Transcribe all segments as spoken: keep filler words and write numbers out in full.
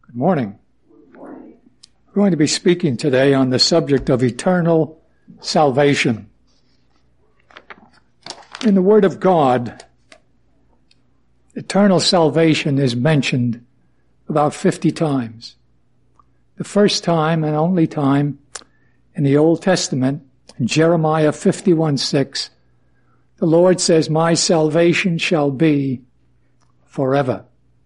Good morning. We're going to be speaking today on the subject of eternal salvation. In the Word of God, eternal salvation is mentioned about fifty times. The first time and only time in the Old Testament, in Jeremiah fifty-one six, the Lord says, "My salvation shall be forever."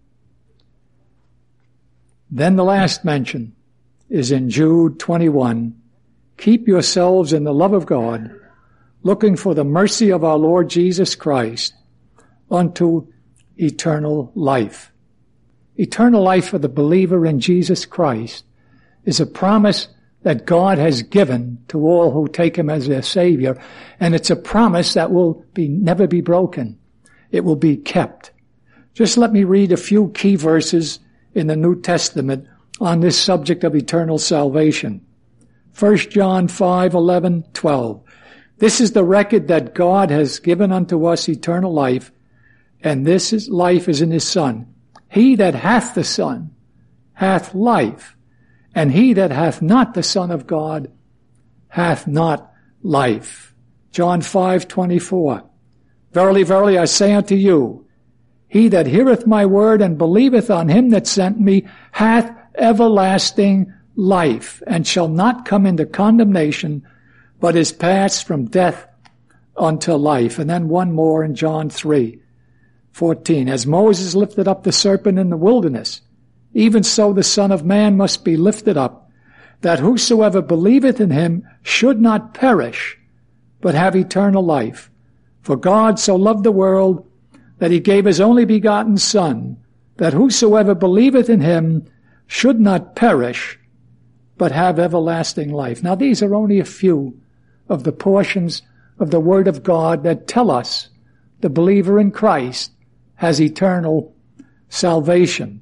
Then the last mention is in Jude twenty-one, "Keep yourselves in the love of God, looking for the mercy of our Lord Jesus Christ unto eternal life." Eternal life for the believer in Jesus Christ is a promise that God has given to all who take Him as their Savior, and it's a promise that will be never be broken. It will be kept. Just let me read a few key verses in the New Testament on this subject of eternal salvation. First John five eleven twelve. "This is the record that God has given unto us eternal life, and this is life is in His Son. He that hath the Son hath life, and he that hath not the Son of God hath not life." John five twenty-four. "Verily, verily, I say unto you, he that heareth my word and believeth on him that sent me hath everlasting life, and shall not come into condemnation, but is passed from death unto life." And then one more in John three fourteen. "As Moses lifted up the serpent in the wilderness, even so the Son of Man must be lifted up, that whosoever believeth in him should not perish, but have eternal life. For God so loved the world that he gave his only begotten Son, that whosoever believeth in him should not perish, but have everlasting life." Now these are only a few of the portions of the Word of God that tell us the believer in Christ has eternal salvation.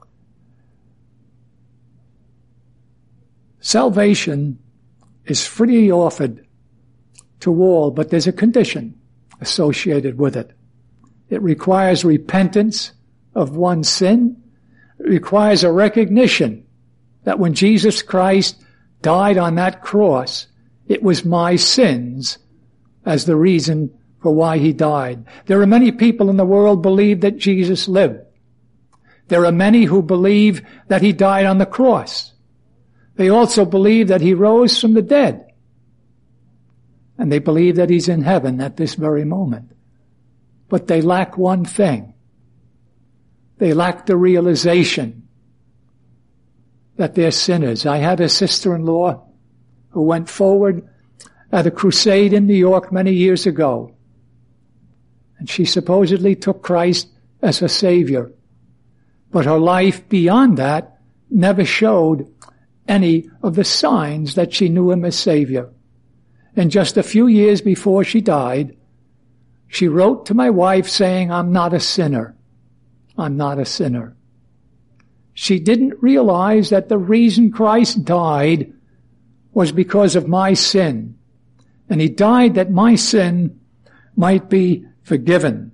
Salvation is freely offered to all, but there's a condition associated with it. It requires repentance of one's sin. It requires a recognition that when Jesus Christ died on that cross, it was my sins as the reason for why He died. There are many people in the world believe that Jesus lived. There are many who believe that He died on the cross. They also believe that He rose from the dead. And they believe that He's in heaven at this very moment. But they lack one thing. They lack the realization that they're sinners. I had a sister-in-law who went forward at a crusade in New York many years ago. And she supposedly took Christ as her Savior. But her life beyond that never showed any of the signs that she knew Him as Savior. And just a few years before she died, she wrote to my wife saying, "I'm not a sinner. I'm not a sinner." She didn't realize that the reason Christ died was because of my sin. And He died that my sin might be forgiven.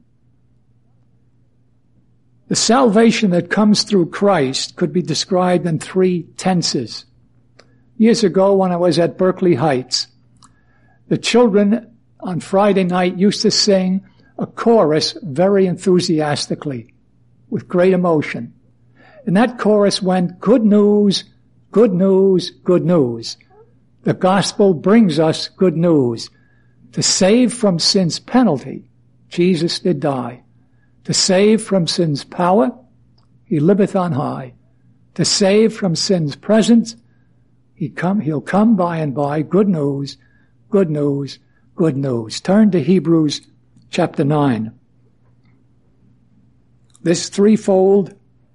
The salvation that comes through Christ could be described in three tenses. Years ago when I was at Berkeley Heights, the children on Friday night used to sing a chorus very enthusiastically, with great emotion. And that chorus went, "Good news, good news, good news. The gospel brings us good news. To save from sin's penalty, Jesus did die. To save from sin's power, He liveth on high. To save from sin's presence, he come, He'll come by and by. Good news, good news, good news." Turn to Hebrews chapter nine. This threefold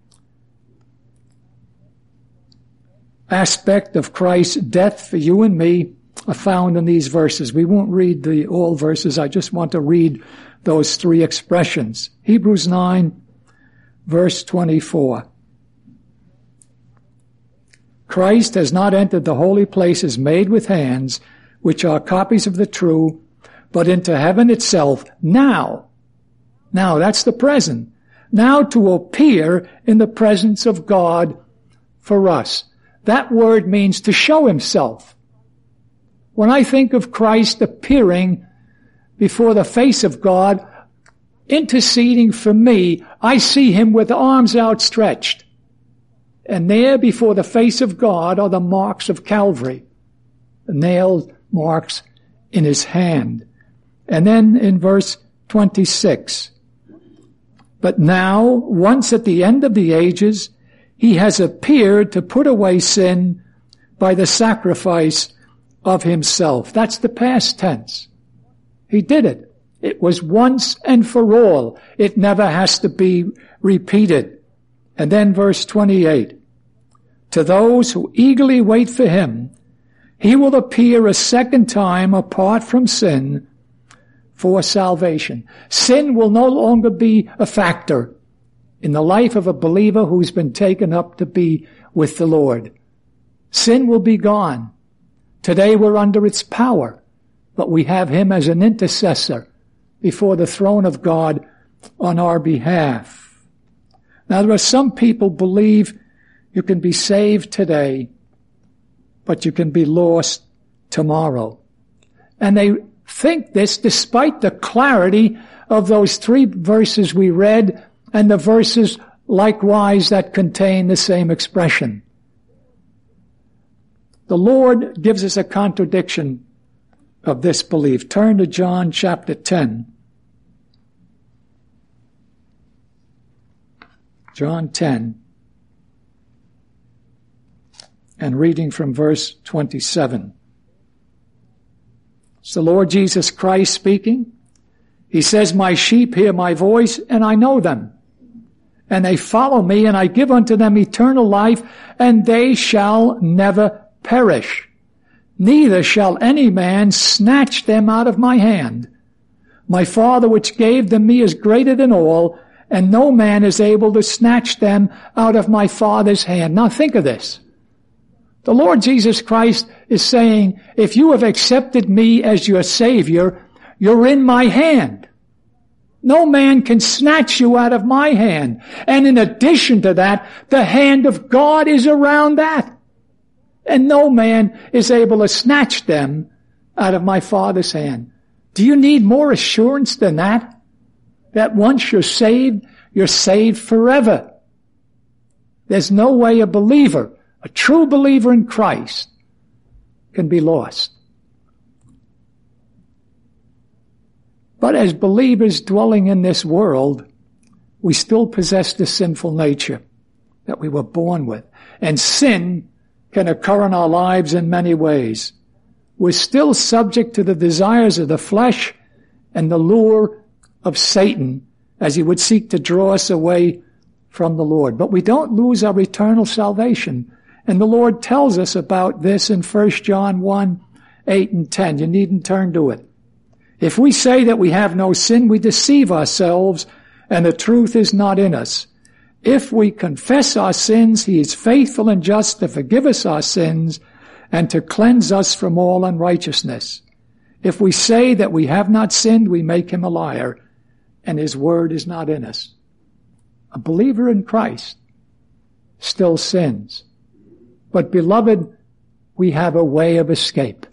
aspect of Christ's death for you and me are found in these verses. We won't read the all verses. I just want to read those three expressions. Hebrews nine, verse twenty-four. "Christ has not entered the holy places made with hands, which are copies of the true, but into heaven itself, now." Now, that's the present. Now to appear in the presence of God for us. That word means to show himself. When I think of Christ appearing before the face of God, interceding for me, I see him with arms outstretched. And there before the face of God are the marks of Calvary, the nail marks in his hand. And then in verse twenty-six, but now, once at the end of the ages, he has appeared to put away sin by the sacrifice of himself. That's the past tense. He did it. It was once and for all. It never has to be repeated. And then verse twenty-eight, to those who eagerly wait for him, he will appear a second time apart from sin for salvation. Sin will no longer be a factor in the life of a believer who's been taken up to be with the Lord. Sin will be gone. Today we're under its power, but we have him as an intercessor before the throne of God on our behalf. Now there are some people believe you can be saved today, but you can be lost tomorrow. And they think this despite the clarity of those three verses we read and the verses likewise that contain the same expression. The Lord gives us a contradiction of this belief. Turn to John chapter ten. John ten. And reading from verse twenty-seven. It's the Lord Jesus Christ speaking. He says, my sheep hear my voice, and I know them. And they follow me, and I give unto them eternal life, and they shall never perish. Neither shall any man snatch them out of my hand. My Father which gave them me is greater than all, and no man is able to snatch them out of my Father's hand. Now think of this. The Lord Jesus Christ is saying, if you have accepted me as your Savior, you're in my hand. No man can snatch you out of my hand. And in addition to that, the hand of God is around that. And no man is able to snatch them out of my Father's hand. Do you need more assurance than that? That once you're saved, you're saved forever. There's no way a believer, a true believer in Christ, can be lost. But as believers dwelling in this world, we still possess the sinful nature that we were born with. And sin can occur in our lives in many ways. We're still subject to the desires of the flesh and the lure of Satan as he would seek to draw us away from the Lord. But we don't lose our eternal salvation. And the Lord tells us about this in First John one, eight and ten. You needn't turn to it. If we say that we have no sin, we deceive ourselves, and the truth is not in us. If we confess our sins, he is faithful and just to forgive us our sins and to cleanse us from all unrighteousness. If we say that we have not sinned, we make him a liar, and his word is not in us. A believer in Christ still sins. But beloved, we have a way of escape.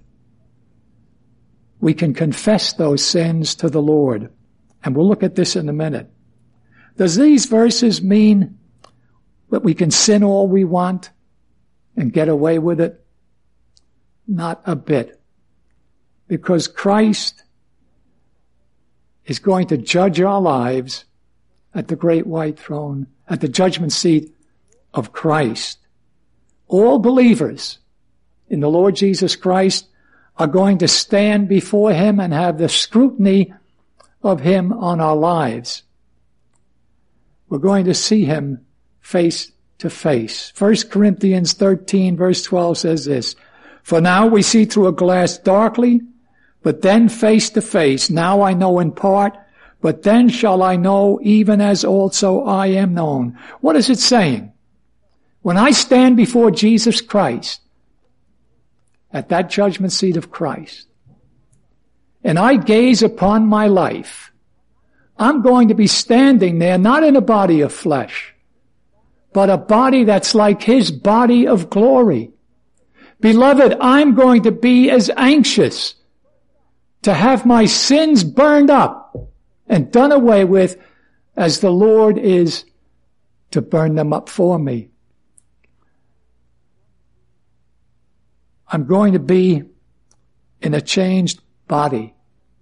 We can confess those sins to the Lord. And we'll look at this in a minute. Does these verses mean that we can sin all we want and get away with it? Not a bit. Because Christ is going to judge our lives at the great white throne, at the judgment seat of Christ. All believers in the Lord Jesus Christ are going to stand before him and have the scrutiny of him on our lives. We're going to see him face to face. First Corinthians thirteen verse twelve says this, for now we see through a glass darkly, but then face to face. Now I know in part, but then shall I know even as also I am known. What is it saying? When I stand before Jesus Christ, at that judgment seat of Christ, and I gaze upon my life, I'm going to be standing there not in a body of flesh, but a body that's like his body of glory. Beloved, I'm going to be as anxious to have my sins burned up and done away with as the Lord is to burn them up for me. I'm going to be in a changed body.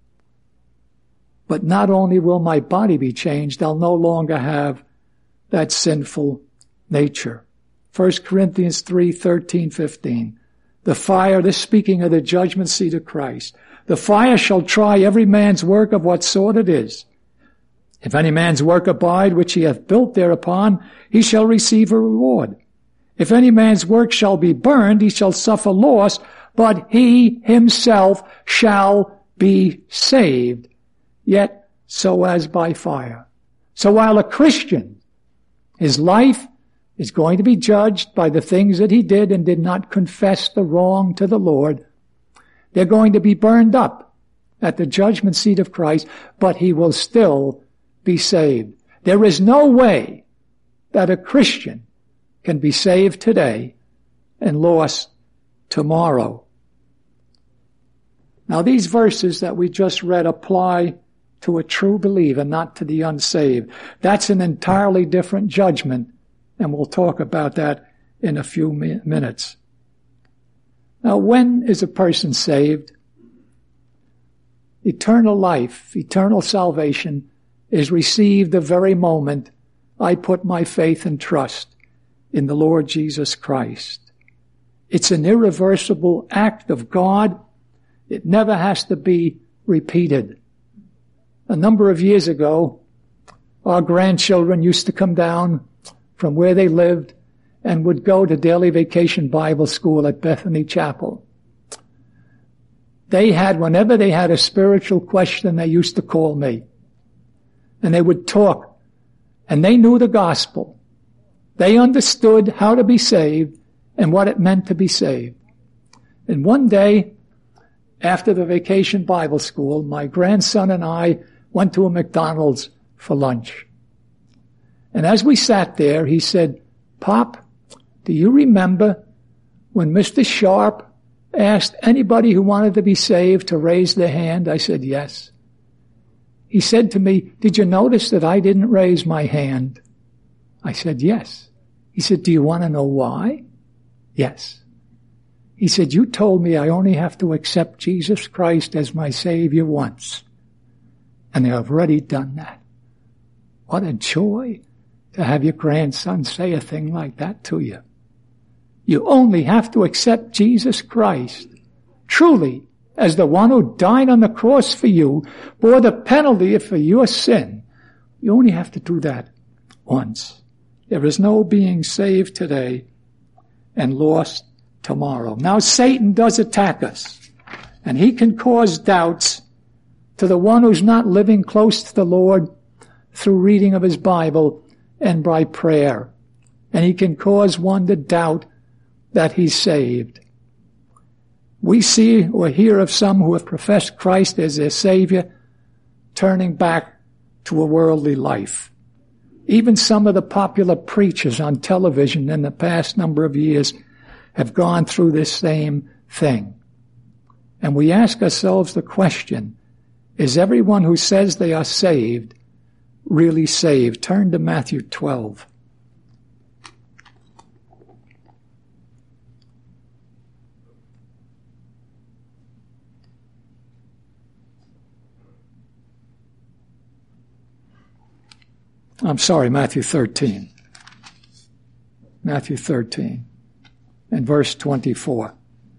But not only will my body be changed, I'll no longer have that sinful nature. First Corinthians three, thirteen, fifteen. The fire, this speaking of the judgment seat of Christ. The fire shall try every man's work of what sort it is. If any man's work abide, which he hath built thereupon, he shall receive a reward. If any man's work shall be burned, he shall suffer loss, but he himself shall be saved, yet so as by fire. So while a Christian, his life is going to be judged by the things that he did and did not confess the wrong to the Lord, they're going to be burned up at the judgment seat of Christ, but he will still be saved. There is no way that a Christian can be saved today and lost tomorrow. Now, these verses that we just read apply to a true believer, not to the unsaved. That's an entirely different judgment, and we'll talk about that in a few mi- minutes. Now, when is a person saved? Eternal life, eternal salvation is received the very moment I put my faith and trust in the Lord Jesus Christ. It's an irreversible act of God. It never has to be repeated. A number of years ago, our grandchildren used to come down from where they lived and would go to daily vacation Bible school at Bethany Chapel. They had, whenever they had a spiritual question, they used to call me. And they would talk. And they knew the gospel. They understood how to be saved and what it meant to be saved. And one day, after the vacation Bible school, my grandson and I went to a McDonald's for lunch. And as we sat there, he said, "Pop, do you remember when Mister Sharp asked anybody who wanted to be saved to raise their hand?" I said, "Yes." He said to me, "Did you notice that I didn't raise my hand?" I said, "Yes." He said, "Do you want to know why?" "Yes." He said, "You told me I only have to accept Jesus Christ as my Savior once. And I've already done that." What a joy to have your grandson say a thing like that to you. You only have to accept Jesus Christ truly as the one who died on the cross for you, bore the penalty for your sin. You only have to do that once. There is no being saved today and lost tomorrow. Now, Satan does attack us, and he can cause doubts to the one who's not living close to the Lord through reading of his Bible and by prayer. And he can cause one to doubt that he's saved. We see or hear of some who have professed Christ as their Savior turning back to a worldly life. Even some of the popular preachers on television in the past number of years have gone through this same thing. And we ask ourselves the question, is everyone who says they are saved really saved? Turn to Matthew twelve. I'm sorry, Matthew thirteen. Matthew thirteen and verse twenty-four.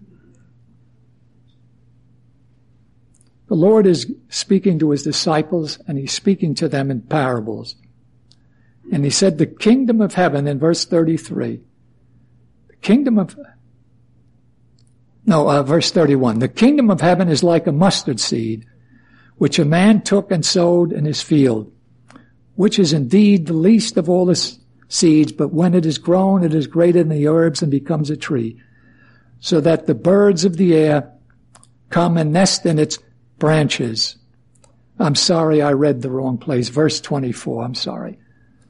The Lord is speaking to his disciples, and he's speaking to them in parables. And he said, the kingdom of heaven, in verse thirty-three, the kingdom of, no, uh, verse thirty-one, the kingdom of heaven is like a mustard seed, which a man took and sowed in his field, which is indeed the least of all the seeds, but when it is grown, it is greater than the herbs and becomes a tree, so that the birds of the air come and nest in its branches. I'm sorry, I read the wrong place. Verse twenty-four, I'm sorry.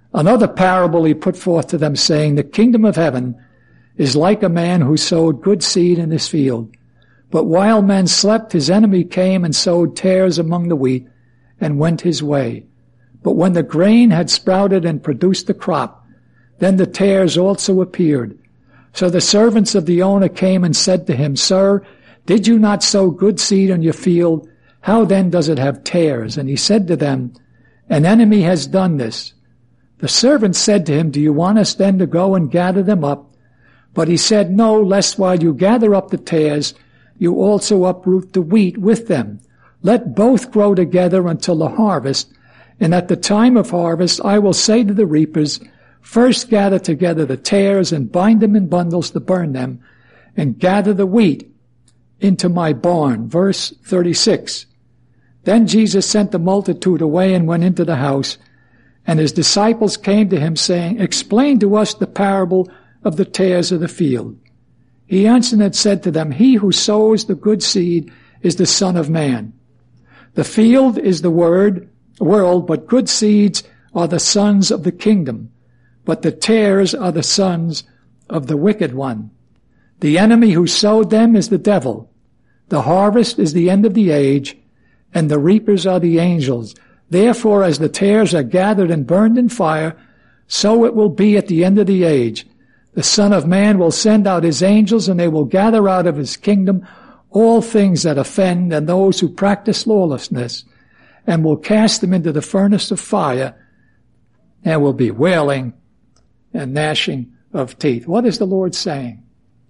Another parable he put forth to them, saying, the kingdom of heaven is like a man who sowed good seed in his field. But while men slept, his enemy came and sowed tares among the wheat and went his way. But when the grain had sprouted and produced the crop, then the tares also appeared. So the servants of the owner came and said to him, Sir, did you not sow good seed in your field? How then does it have tares? And he said to them, An enemy has done this. The servants said to him, Do you want us then to go and gather them up? But he said, No, lest while you gather up the tares, you also uproot the wheat with them. Let both grow together until the harvest. And at the time of harvest, I will say to the reapers, First gather together the tares and bind them in bundles to burn them, and gather the wheat into my barn. Verse thirty-six. Then Jesus sent the multitude away and went into the house, and his disciples came to him, saying, Explain to us the parable of the tares of the field. He answered and said to them, He who sows the good seed is the Son of Man. The field is the word, world, but good seeds are the sons of the kingdom. But the tares are the sons of the wicked one. The enemy who sowed them is the devil. The harvest is the end of the age, and the reapers are the angels. Therefore, as the tares are gathered and burned in fire, so it will be at the end of the age. The Son of Man will send out his angels, and they will gather out of his kingdom all things that offend and those who practice lawlessness, and will cast them into the furnace of fire. There will be wailing and gnashing of teeth. What is the Lord saying?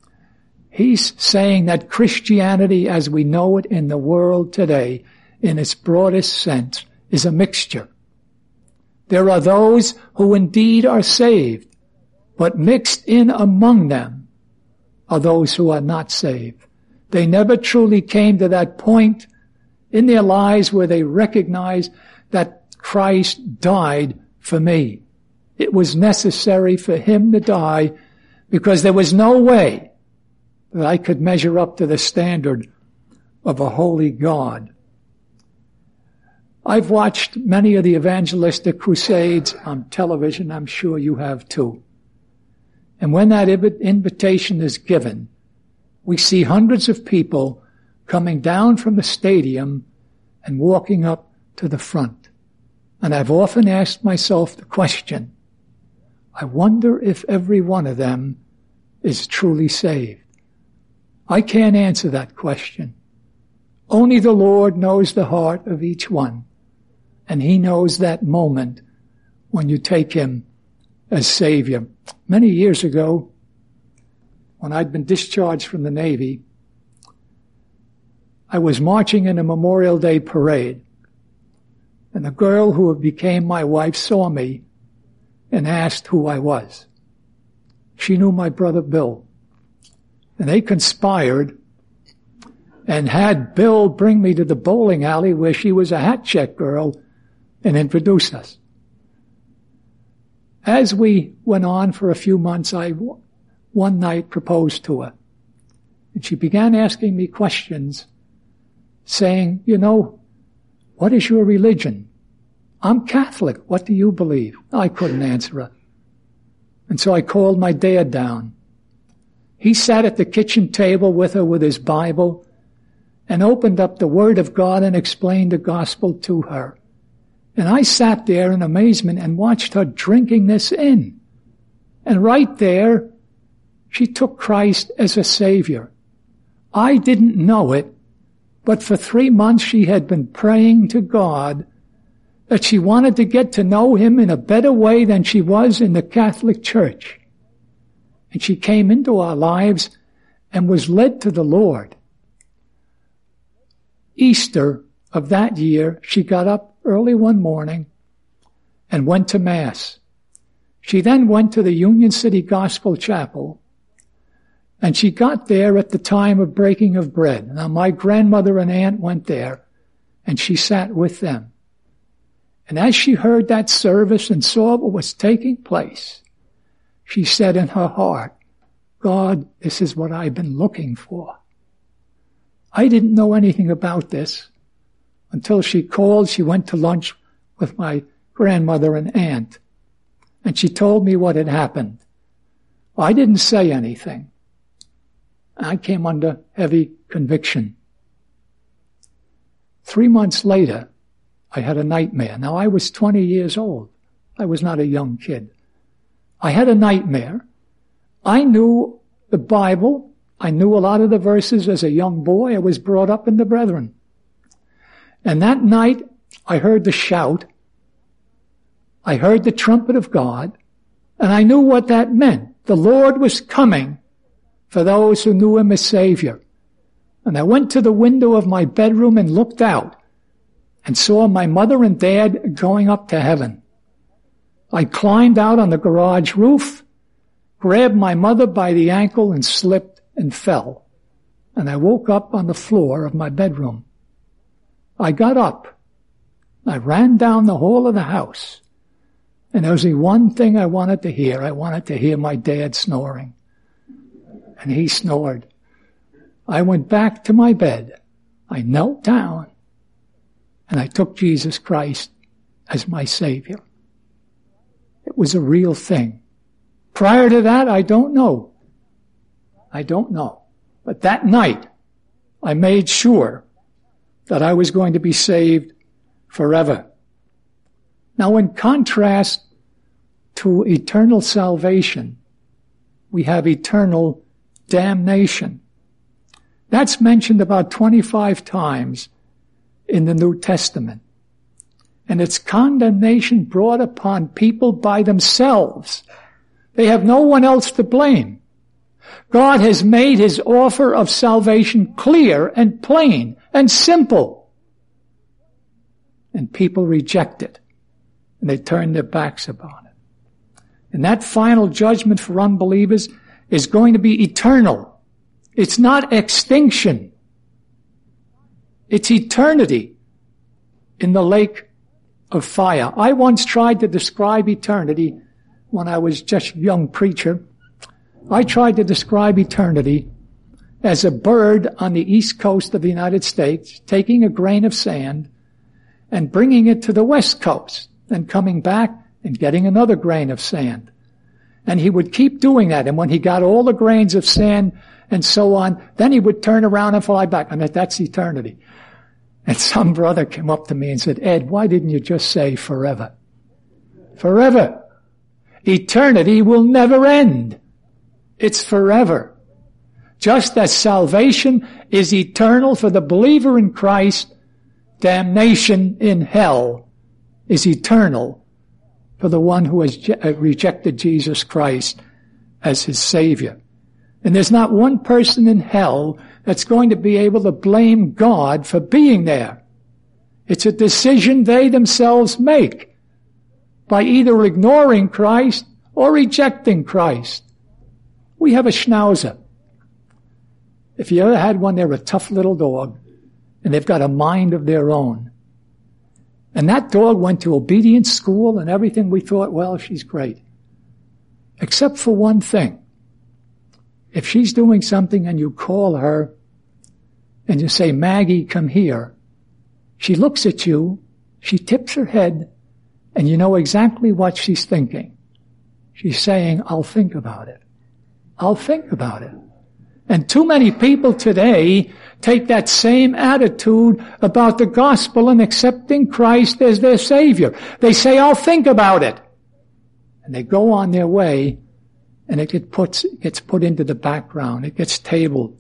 He's saying that Christianity as we know it in the world today, in its broadest sense, is a mixture. There are those who indeed are saved, but mixed in among them are those who are not saved. They never truly came to that point in their lives where they recognize that Christ died for me. It was necessary for him to die because there was no way that I could measure up to the standard of a holy God. I've watched many of the evangelistic crusades on television. I'm sure you have too. And when that invitation is given, we see hundreds of people coming down from the stadium and walking up to the front. And I've often asked myself the question, I wonder if every one of them is truly saved. I can't answer that question. Only the Lord knows the heart of each one. And he knows that moment when you take him as Savior. Many years ago, when I'd been discharged from the Navy, I was marching in a Memorial Day parade. And the girl who became my wife saw me and asked who I was. She knew my brother Bill. And they conspired and had Bill bring me to the bowling alley where she was a hat check girl and introduced us. As we went on for a few months, I one night proposed to her. And she began asking me questions, saying, you know, what is your religion? I'm Catholic. What do you believe? I couldn't answer her. And so I called my dad down. He sat at the kitchen table with her with his Bible and opened up the Word of God and explained the gospel to her. And I sat there in amazement and watched her drinking this in. And right there, she took Christ as a Savior. I didn't know it, but for three months she had been praying to God that she wanted to get to know him in a better way than she was in the Catholic Church. And she came into our lives and was led to the Lord. Easter of that year, she got up early one morning and went to Mass. She then went to the Union City Gospel Chapel, and she got there at the time of breaking of bread. Now, my grandmother and aunt went there, and she sat with them. And as she heard that service and saw what was taking place, she said in her heart, God, this is what I've been looking for. I didn't know anything about this until she called. She went to lunch with my grandmother and aunt. and she told me what had happened. I didn't say anything. I came under heavy conviction. Three months later, I had a nightmare. Now, I was twenty years old. I was not a young kid. I had a nightmare. I knew the Bible. I knew a lot of the verses as a young boy. I was brought up in the Brethren. And that night, I heard the shout. I heard the trumpet of God, and I knew what that meant. The Lord was coming for those who knew Him as Savior. And I went to the window of my bedroom and looked out and saw my mother and dad going up to heaven. I climbed out on the garage roof, grabbed my mother by the ankle and slipped and fell. And I woke up on the floor of my bedroom. I got up. I ran down the hall of the house. And there was only one thing I wanted to hear. I wanted to hear my dad snoring. And he snored. I went back to my bed. I knelt down. And I took Jesus Christ as my Savior. It was a real thing. Prior to that, I don't know. I don't know. But that night, I made sure that I was going to be saved forever. Now, in contrast to eternal salvation, we have eternal damnation. That's mentioned about twenty-five times in the New Testament. And it's condemnation brought upon people by themselves. They have no one else to blame. God has made His offer of salvation clear and plain and simple. And people reject it. And they turn their backs upon it. And that final judgment for unbelievers is going to be eternal. It's not extinction. It's eternity in the lake of fire. I once tried to describe eternity when I was just a young preacher. I tried to describe eternity as a bird on the east coast of the United States taking a grain of sand and bringing it to the west coast and coming back and getting another grain of sand. And he would keep doing that. And when he got all the grains of sand and so on, then he would turn around and fly back. I mean, that's eternity. And some brother came up to me and said, Ed, why didn't you just say forever? Forever. Eternity will never end. It's forever. Just as salvation is eternal for the believer in Christ, damnation in hell is eternal for the one who has rejected Jesus Christ as his Savior. And there's not one person in hell that's going to be able to blame God for being there. It's a decision they themselves make by either ignoring Christ or rejecting Christ. We have a schnauzer. If you ever had one, they're a tough little dog, and they've got a mind of their own. And that dog went to obedience school and everything. We thought, well, she's great. Except for one thing. If she's doing something and you call her and you say, Maggie, come here, she looks at you, she tips her head, and you know exactly what she's thinking. She's saying, I'll think about it. I'll think about it. And too many people today take that same attitude about the gospel and accepting Christ as their Savior. They say, I'll think about it. And they go on their way, and it gets put, gets put into the background. It gets tabled.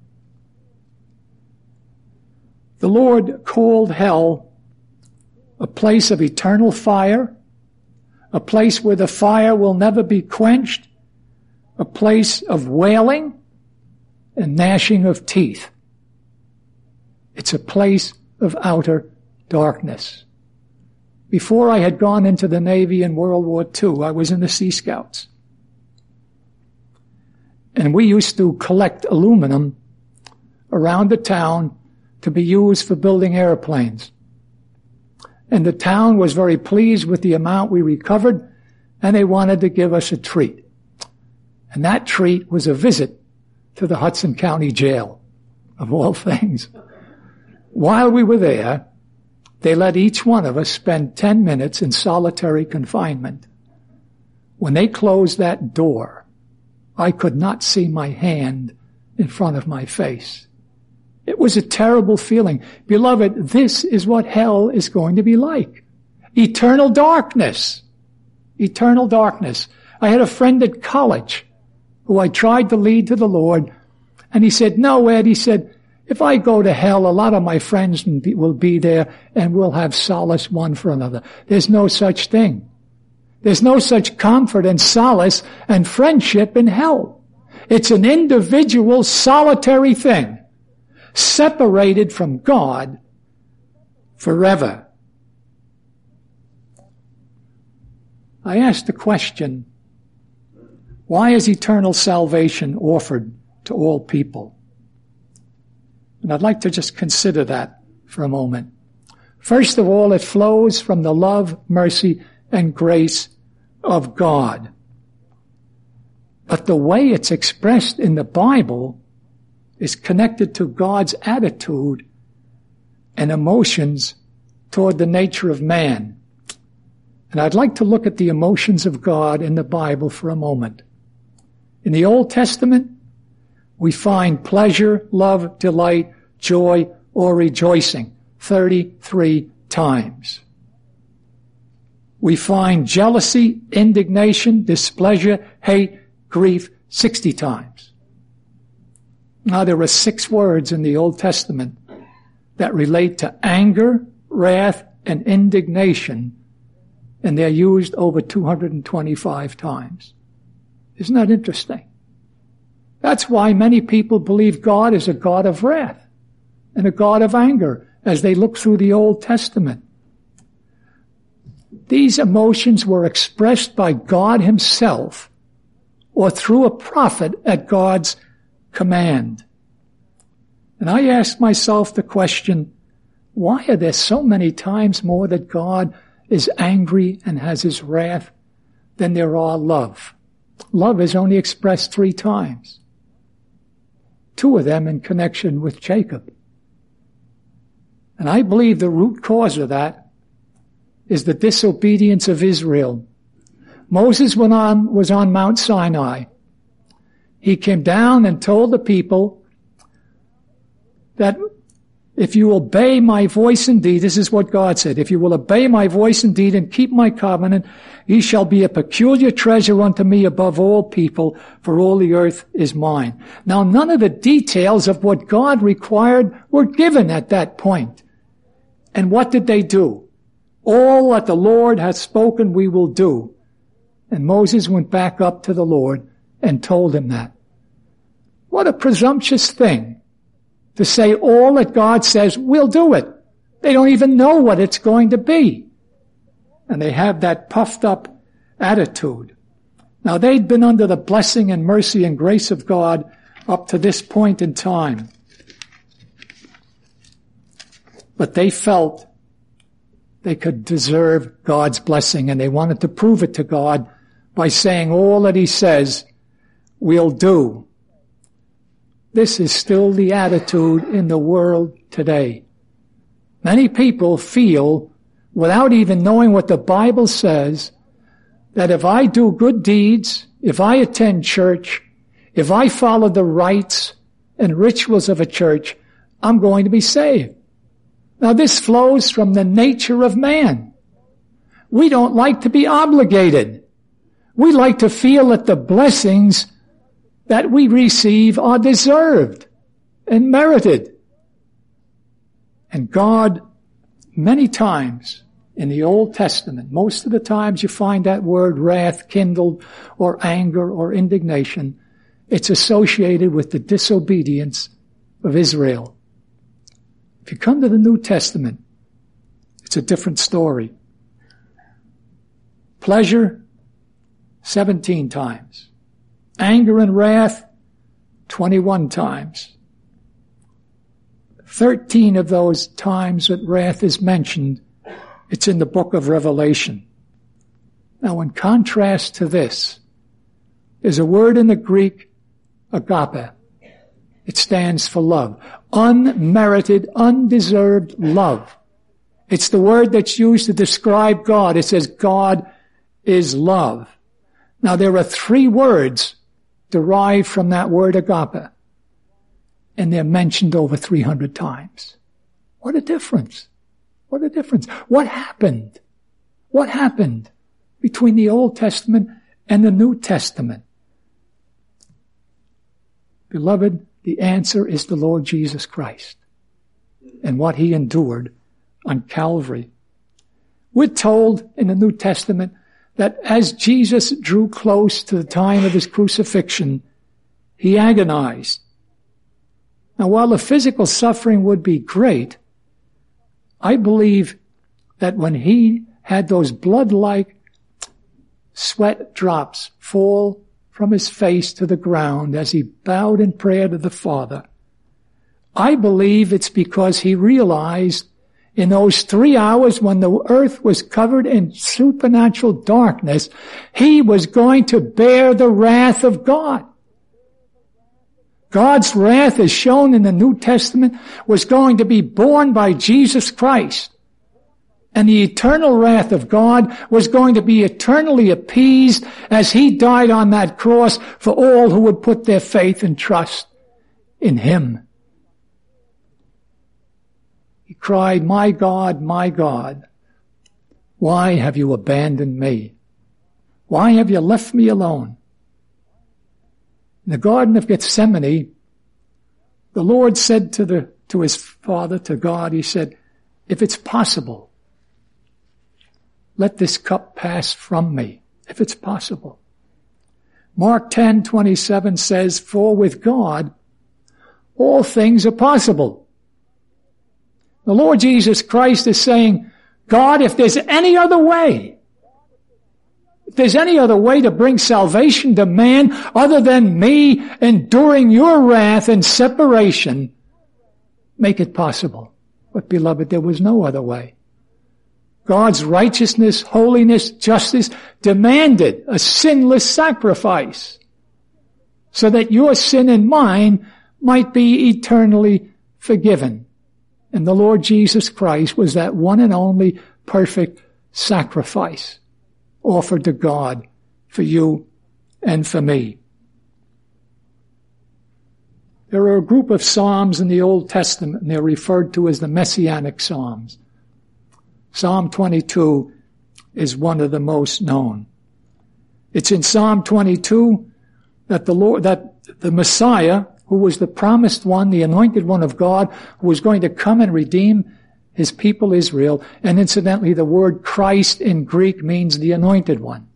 The Lord called hell a place of eternal fire, a place where the fire will never be quenched, a place of wailing and gnashing of teeth. It's a place of outer darkness. Before I had gone into the Navy in World War Two, I was in the Sea Scouts. And we used to collect aluminum around the town to be used for building airplanes. And the town was very pleased with the amount we recovered, and they wanted to give us a treat. And that treat was a visit to the Hudson County Jail, of all things. While we were there, they let each one of us spend ten minutes in solitary confinement. When they closed that door, I could not see my hand in front of my face. It was a terrible feeling. Beloved, this is what hell is going to be like. Eternal darkness. Eternal darkness. I had a friend at college who I tried to lead to the Lord, and he said, no, Ed, he said, if I go to hell, a lot of my friends will be there, and we'll have solace one for another. There's no such thing. There's no such comfort and solace and friendship in hell. It's an individual, solitary thing, separated from God forever. I asked the question, why is eternal salvation offered to all people? And I'd like to just consider that for a moment. First of all, it flows from the love, mercy, and grace of God. But the way it's expressed in the Bible is connected to God's attitude and emotions toward the nature of man. And I'd like to look at the emotions of God in the Bible for a moment. In the Old Testament, we find pleasure, love, delight, joy, or rejoicing thirty-three times. We find jealousy, indignation, displeasure, hate, grief sixty times. Now there are six words in the Old Testament that relate to anger, wrath, and indignation, and they're used over two hundred twenty-five times. Isn't that interesting? That's why many people believe God is a God of wrath and a God of anger as they look through the Old Testament. These emotions were expressed by God himself or through a prophet at God's command. And I ask myself the question, why are there so many times more that God is angry and has his wrath than there are love? Love is only expressed three times. Two of them in connection with Jacob. And I believe the root cause of that is the disobedience of Israel. Moses went on, was on Mount Sinai. He came down and told the people that if you obey my voice and deed, this is what God said, if you will obey my voice and deed and keep my covenant, ye shall be a peculiar treasure unto me above all people, for all the earth is mine. Now, none of the details of what God required were given at that point. And what did they do? All that the Lord hath spoken we will do. And Moses went back up to the Lord and told him that. What a presumptuous thing to say all that God says, we'll do it. They don't even know what it's going to be. And they have that puffed up attitude. Now they'd been under the blessing and mercy and grace of God up to this point in time. But they felt they could deserve God's blessing, and they wanted to prove it to God by saying all that he says we'll do. This is still the attitude in the world today. Many people feel, without even knowing what the Bible says, that if I do good deeds, if I attend church, if I follow the rites and rituals of a church, I'm going to be saved. Now this flows from the nature of man. We don't like to be obligated. We like to feel that the blessings that we receive are deserved and merited. And God, many times in the Old Testament, most of the times you find that word wrath, kindled, or anger, or indignation, it's associated with the disobedience of Israel. If you come to the New Testament, it's a different story. Pleasure, seventeen times. Anger and wrath, twenty-one times. Thirteen of those times that wrath is mentioned, it's in the book of Revelation. Now, in contrast to this, there's a word in the Greek, agape. It stands for love. Unmerited, undeserved love. It's the word that's used to describe God. It says God is love. Now there are three words derived from that word agape, and they're mentioned over three hundred times. What a difference. What a difference. What happened? What happened between the Old Testament and the New Testament? Beloved, the answer is the Lord Jesus Christ and what he endured on Calvary. We're told in the New Testament that as Jesus drew close to the time of his crucifixion, he agonized. Now, while the physical suffering would be great, I believe that when he had those blood-like sweat drops fall from his face to the ground as he bowed in prayer to the Father, I believe it's because he realized in those three hours when the earth was covered in supernatural darkness, he was going to bear the wrath of God. God's wrath, as shown in the New Testament, was going to be borne by Jesus Christ. And the eternal wrath of God was going to be eternally appeased as he died on that cross for all who would put their faith and trust in him. He cried, "My God, my God, why have you abandoned me? Why have you left me alone?" In the Garden of Gethsemane, the Lord said to the, to his Father, to God, he said, "If it's possible, let this cup pass from me, if it's possible." Mark ten twenty-seven says, "For with God, all things are possible." The Lord Jesus Christ is saying, God, if there's any other way, if there's any other way to bring salvation to man other than me enduring your wrath and separation, make it possible. But beloved, there was no other way. God's righteousness, holiness, justice demanded a sinless sacrifice so that your sin and mine might be eternally forgiven. And the Lord Jesus Christ was that one and only perfect sacrifice offered to God for you and for me. There are a group of Psalms in the Old Testament, and they're referred to as the Messianic Psalms. Psalm twenty-two is one of the most known. It's in Psalm twenty-two that the Lord, that the Messiah, who was the promised one, the anointed one of God, who was going to come and redeem his people Israel. And incidentally, the word Christ in Greek means the anointed one.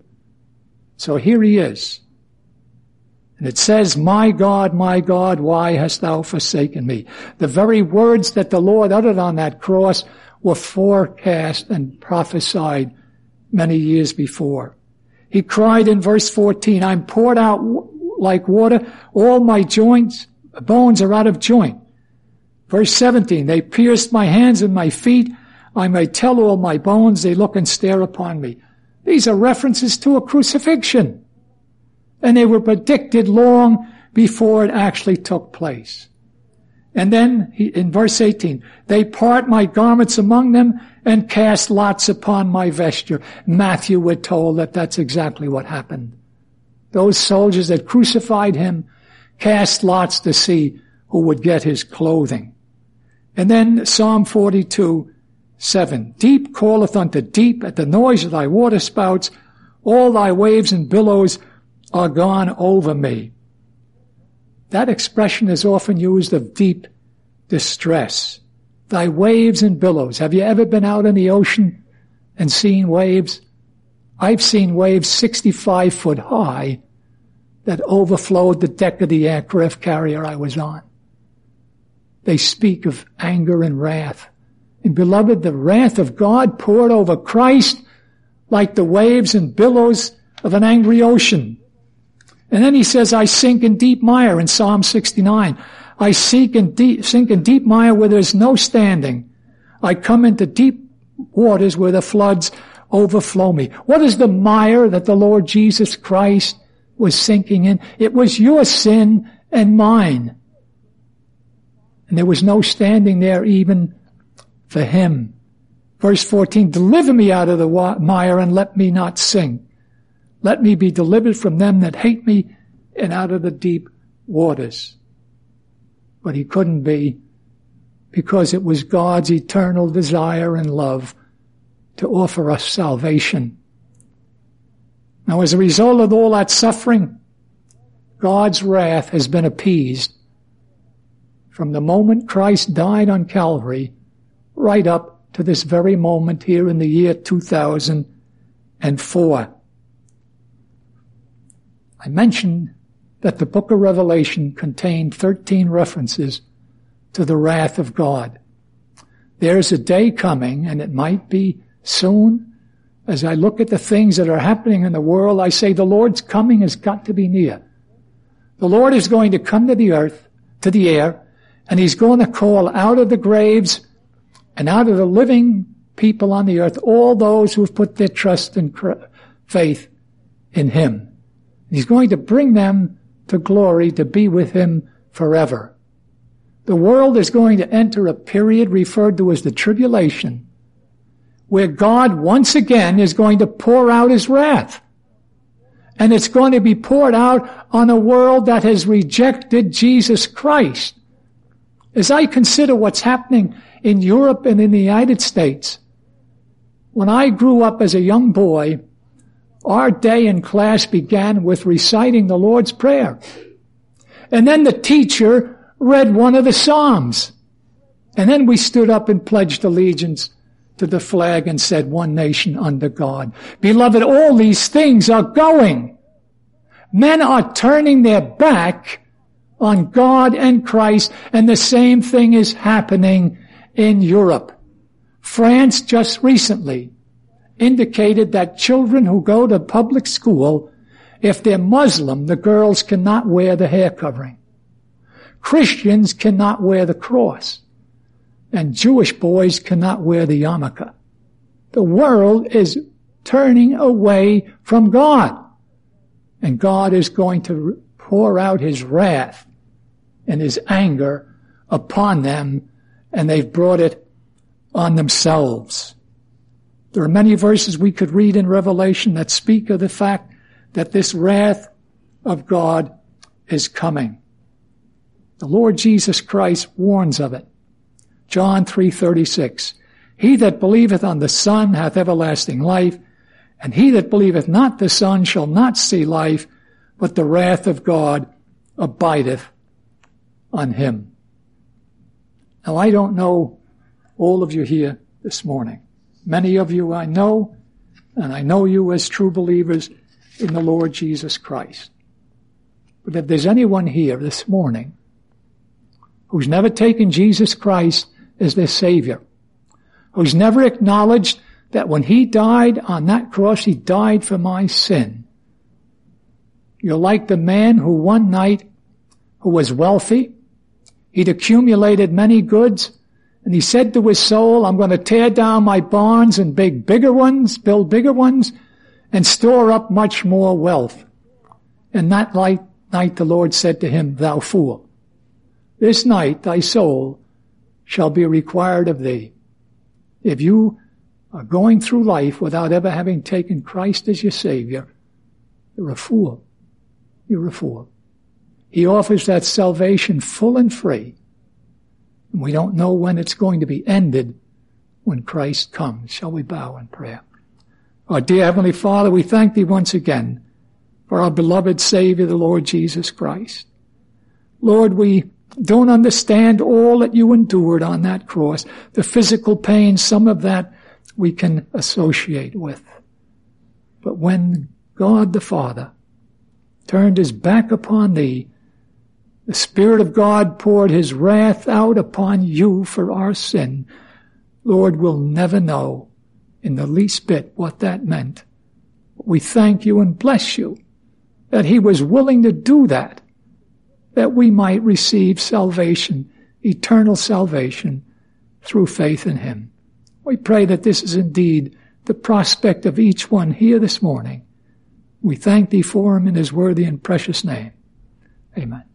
So here he is. And it says, "My God, my God, why hast thou forsaken me?" The very words that the Lord uttered on that cross were forecast and prophesied many years before. He cried in verse fourteen, "I'm poured out like water, all my joints, bones are out of joint." Verse seventeen, "They pierced my hands and my feet. I may tell all my bones, they look and stare upon me." These are references to a crucifixion. And they were predicted long before it actually took place. And then he, in verse eighteen, "They part my garments among them and cast lots upon my vesture." Matthew, we're told that that's exactly what happened. Those soldiers that crucified him cast lots to see who would get his clothing. And then Psalm forty-two, seven, "Deep calleth unto deep at the noise of thy waterspouts. All thy waves and billows are gone over me." That expression is often used of deep distress. Thy waves and billows. Have you ever been out in the ocean and seen waves? I've seen waves sixty-five foot high that overflowed the deck of the aircraft carrier I was on. They speak of anger and wrath. And beloved, the wrath of God poured over Christ like the waves and billows of an angry ocean. And then he says, "I sink in deep mire" in Psalm sixty-nine. "I sink in deep, sink in deep mire where there's no standing. I come into deep waters where the floods overflow me." What is the mire that the Lord Jesus Christ was sinking in? It was your sin and mine. And there was no standing there even for him. Verse fourteen, "Deliver me out of the mire and let me not sink. Let me be delivered from them that hate me and out of the deep waters. But he couldn't be, because it was God's eternal desire and love to offer us salvation. Now, as a result of all that suffering, God's wrath has been appeased from the moment Christ died on Calvary right up to this very moment here in the year two thousand four. I mentioned that the book of Revelation contained thirteen references to the wrath of God. There's a day coming, and it might be soon. As I look at the things that are happening in the world, I say the Lord's coming has got to be near. The Lord is going to come to the earth, to the air, and he's going to call out of the graves and out of the living people on the earth all those who have put their trust and faith in him. He's going to bring them to glory to be with him forever. The world is going to enter a period referred to as the tribulation, where God once again is going to pour out his wrath. And it's going to be poured out on a world that has rejected Jesus Christ. As I consider what's happening in Europe and in the United States, when I grew up as a young boy, our day in class began with reciting the Lord's Prayer. And then the teacher read one of the Psalms. And then we stood up and pledged allegiance to the flag and said, one nation under God. Beloved, all these things are going. Men are turning their back on God and Christ, and the same thing is happening in Europe. France just recently indicated that children who go to public school, if they're Muslim, the girls cannot wear the hair covering. Christians cannot wear the cross. And Jewish boys cannot wear the yarmulke. The world is turning away from God. And God is going to pour out his wrath and his anger upon them, and they've brought it on themselves. There are many verses we could read in Revelation that speak of the fact that this wrath of God is coming. The Lord Jesus Christ warns of it. John three thirty-six. He that believeth on the Son hath everlasting life, and he that believeth not the Son shall not see life, but the wrath of God abideth on him. Now, I don't know all of you here this morning. Many of you I know, and I know you as true believers in the Lord Jesus Christ. But if there's anyone here this morning who's never taken Jesus Christ as their Savior, who's never acknowledged that when he died on that cross, he died for my sin. You're like the man who one night, who was wealthy, he'd accumulated many goods, and he said to his soul, I'm going to tear down my barns and build bigger ones, build bigger ones, and store up much more wealth. And that night, night the Lord said to him, thou fool, this night thy soul shall be required of thee. If you are going through life without ever having taken Christ as your Savior, you're a fool. You're a fool. He offers that salvation full and free. And we don't know when it's going to be ended when Christ comes. Shall we bow in prayer? Our dear Heavenly Father, we thank thee once again for our beloved Savior, the Lord Jesus Christ. Lord, we don't understand all that you endured on that cross. The physical pain, some of that we can associate with. But when God the Father turned his back upon thee, the Spirit of God poured his wrath out upon you for our sin. Lord, we'll never know in the least bit what that meant. We thank you and bless you that he was willing to do that, that we might receive salvation, eternal salvation, through faith in him. We pray that this is indeed the prospect of each one here this morning. We thank thee for him in his worthy and precious name. Amen.